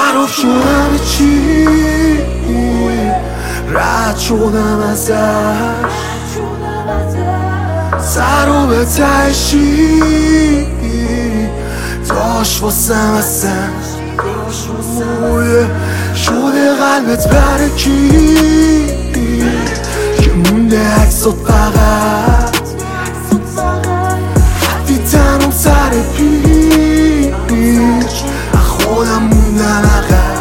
خراب شدم چی رد شدم ازش سر و به تشی داشت واسم اصلا شده قلبت برای کی که مونده عکسات فقط حتی تنم سر پیش خودم موندم عقب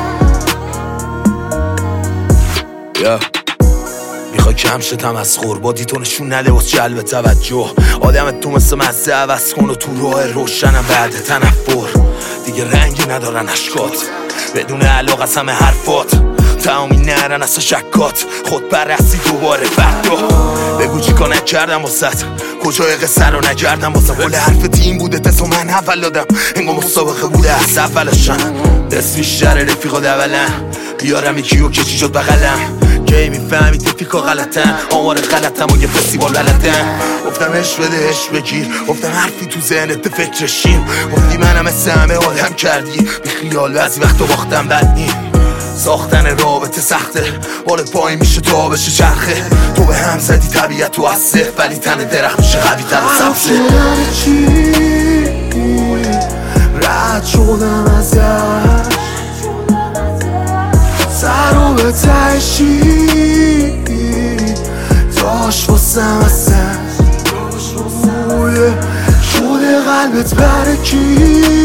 میخوای کم شدم از خوربادی تو نشون نده واسه جلب توجه آدمت تو مثل مزه عوض کن و تو راه روشنم بعد تنفر دیگه رنگی ندارن اشکات بدون علاقه از همه حرفات تمامی نرن اصلا شکات خود بررسی دوباره فردا بگو چی کار نکردم واسط کجای قصه رو نکردم واسه قول حرف تیم بوده تسو من اول دادم انگار مسابقه بوده از اولشم دست بیشتر رفیقا دولن بیارم یکیو که چی شد بغلم کی میفهمی تفیکا غلطن آمار غلطم و یه فستیوال بلدن گفتم عشق بده عشق بگیر گفتم حرفی تو ذهنت فکرشیم گفتی منم مثل همه آدم کردی بی خیال بعضی وقتا باختم بد نیم ساختن رابطه سخته بال پای میشه تا بشه چرخه تو به هم زدی طبیعت تو از صفر ولی تن درخت میشه قوی تر و سبزه رد شدم ازش سر و به تشی داشت واسم اصلا شده قلبت برای کی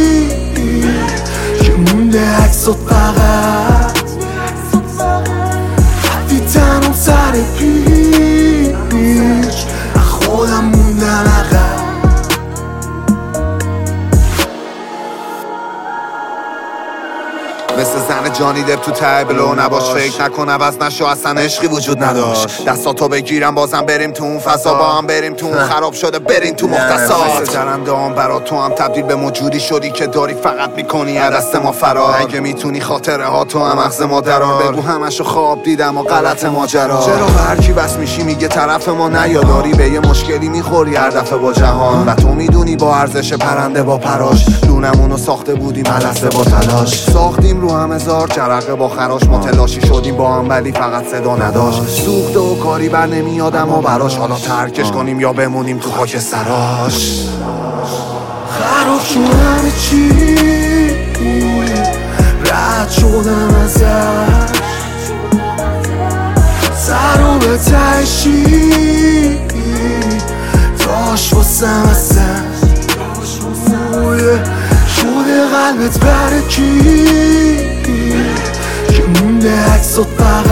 که مونده عکسات فقط حتی تنم سر پیش خودم موندم عقب مثل زن جانی دب تو تبلو نباش فکر نکن عوض نشو اصلا عشقی وجود نداشت دستاتو بگیرم بازم بریم تو اون فضا با هم بریم تو اون خراب شده بریم تو مختصات مثل جرنده هم برا تو هم تبدیل به موجودی شدی که داری فقط میکنی از دست ما فرار اگه میتونی خاطره ها تو هم مغز ما درار بگو همشو خواب دیدم و غلط ماجرا چرا هر کی بس میشی میگه طرف ما نیاداری به یه مشکلی میخوری هر دفعه با جهان و تو میدونی با ارزش پرنده با پراش دونمونو ساخته بودیم ملسه با تلاش ساختیم رو هم هزار جرقه با خراش ما تلاشی شدیم با هم ولی فقط صدا نداشت سوخته و کاری بر نمیادم و براش حالا ترکش کنیم یا بمونیم تو خاک سراش خراب شدم چی رد شدم ازش سر و به تشی داشت واسم اصلا شده قلبت برای کی که مونده عکسات فقط